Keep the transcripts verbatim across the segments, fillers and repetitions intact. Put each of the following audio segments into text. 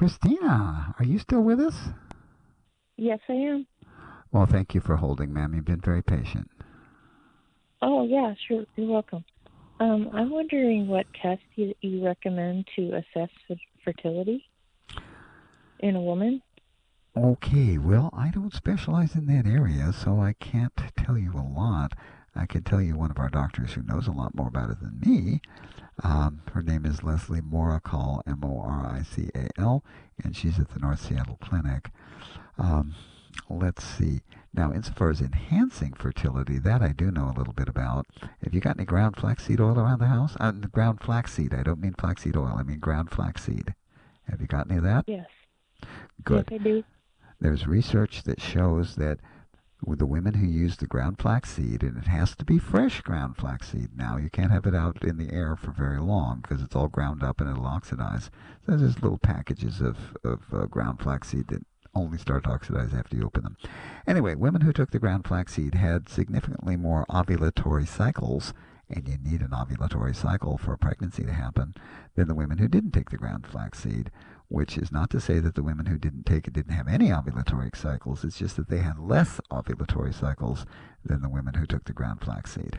Christina, are you still with us? Yes, I am. Well, thank you for holding, ma'am. You've been very patient. Oh, yeah, sure. You're welcome. Um, I'm wondering what test you, you recommend to assess f- fertility in a woman. Okay, well, I don't specialize in that area, so I can't tell you a lot. I can tell you one of our doctors who knows a lot more about it than me. Um, her name is Leslie Moracal, M O R I C A L, and she's at the North Seattle Clinic. Um, let's see. Now, insofar as enhancing fertility, that I do know a little bit about. Have you got any ground flaxseed oil around the house? Uh, ground flaxseed. I don't mean flaxseed oil. I mean ground flaxseed. Have you got any of that? Yes. Yes, Good. I do. There's research that shows that with the women who use the ground flaxseed, and it has to be fresh ground flaxseed now. You can't have it out in the air for very long because it's all ground up and it'll oxidize. So there's little packages of, of uh, ground flaxseed that only start to oxidize after you open them. Anyway, women who took the ground flaxseed had significantly more ovulatory cycles, and you need an ovulatory cycle for a pregnancy to happen, than the women who didn't take the ground flaxseed, which is not to say that the women who didn't take it didn't have any ovulatory cycles. It's just that they had less ovulatory cycles than the women who took the ground flaxseed.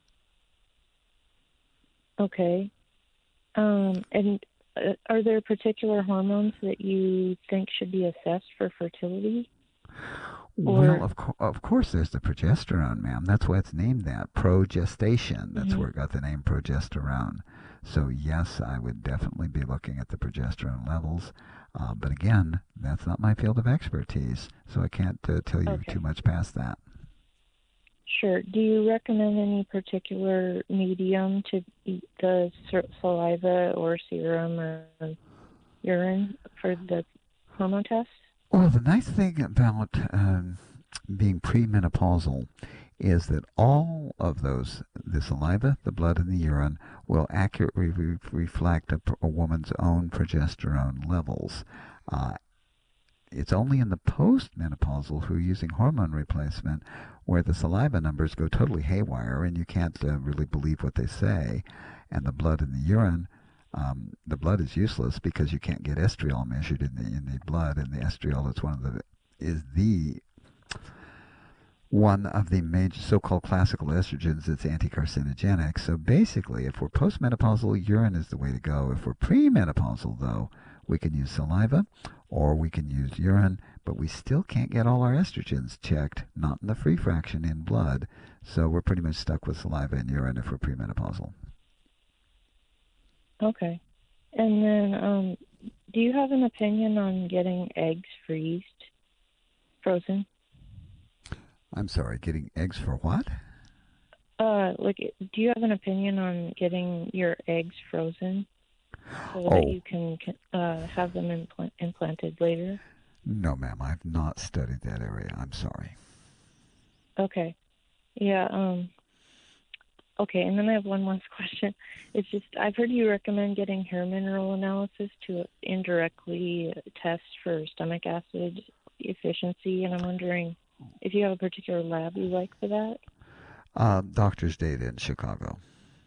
Okay. Um, and uh, are there particular hormones that you think should be assessed for fertility? Well, Or, of, co- of course, there's the progesterone, ma'am. That's why it's named that. Progestation. That's hmm where it got the name progesterone. So, yes, I would definitely be looking at the progesterone levels. Uh, but again, that's not my field of expertise, so I can't uh, tell you too okay. much past that. Sure. Do you recommend any particular medium to eat the s- saliva or serum or urine for the hormone test? Well, the nice thing about um, being premenopausal is that all of those, the saliva, the blood, and the urine, will accurately re- reflect a, a woman's own progesterone levels. Uh, it's only in the postmenopausal who are using hormone replacement where the saliva numbers go totally haywire and you can't uh, really believe what they say. And the blood and the urine, um, the blood is useless because you can't get estriol measured in the in the blood, and the estriol is one of the is the one of the major so-called classical estrogens that's anti-carcinogenic. So basically, if we're postmenopausal, urine is the way to go. If we're premenopausal, though, we can use saliva or we can use urine, but we still can't get all our estrogens checked, not in the free fraction in blood. So we're pretty much stuck with saliva and urine if we're premenopausal. Okay. And then, um, do you have an opinion on getting eggs freezed, frozen? I'm sorry, getting eggs for what? Uh, like, do you have an opinion on getting your eggs frozen so that Oh, you can uh, have them implant- implanted later? no, ma'am, I've not studied that area. I'm sorry. Okay. Yeah. Um. Okay. And then I have one last question. It's just I've heard you recommend getting hair mineral analysis to indirectly test for stomach acid efficiency, and I'm wondering if you have a particular lab you like for that. Uh, doctor's data in Chicago.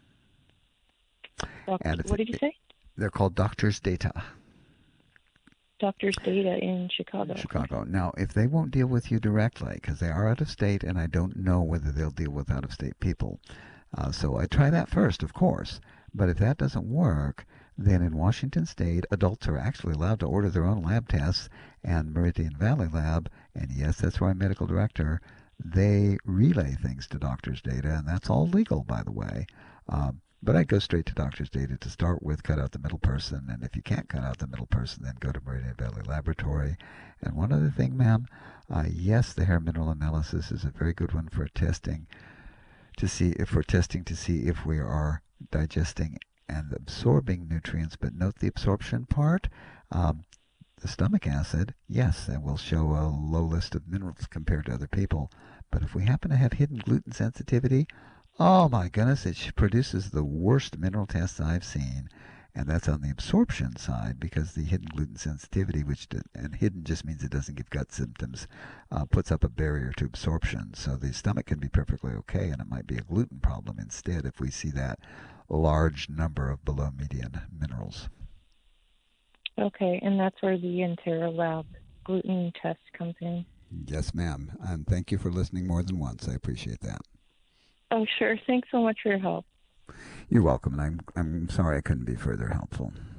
Doctor, And if what did you it, say? they're called doctor's data. Doctor's Data in In Chicago. Okay. Chicago. Now, if they won't deal with you directly, because they are out of state, and I don't know whether they'll deal with out of state people, uh, so I try that first, of course. But if that doesn't work, then in Washington State, adults are actually allowed to order their own lab tests, and Meridian Valley Lab, and yes, that's where I'm medical director, they relay things to doctors' data, and that's all legal, by the way. Um, but I'd go straight to doctor's data to start with, cut out the middle person, and if you can't cut out the middle person, then go to Meridian Valley Laboratory. And one other thing, ma'am, uh, yes, the hair mineral analysis is a very good one for testing to see if we're testing to see if we are digesting and absorbing nutrients. But note the absorption part. Um, the stomach acid, yes, that will show a low list of minerals compared to other people. But if we happen to have hidden gluten sensitivity, oh my goodness, it produces the worst mineral tests I've seen. And that's on the absorption side because the hidden gluten sensitivity, which and hidden just means it doesn't give gut symptoms, uh, puts up a barrier to absorption. So the stomach can be perfectly okay, and it might be a gluten problem instead if we see that large number of below median minerals. Okay, and that's where the Intera Lab gluten test comes in. Yes, ma'am. And thank you for listening more than once. I appreciate that. Oh, sure. Thanks so much for your help. You're welcome, and I'm I'm sorry I couldn't be further helpful.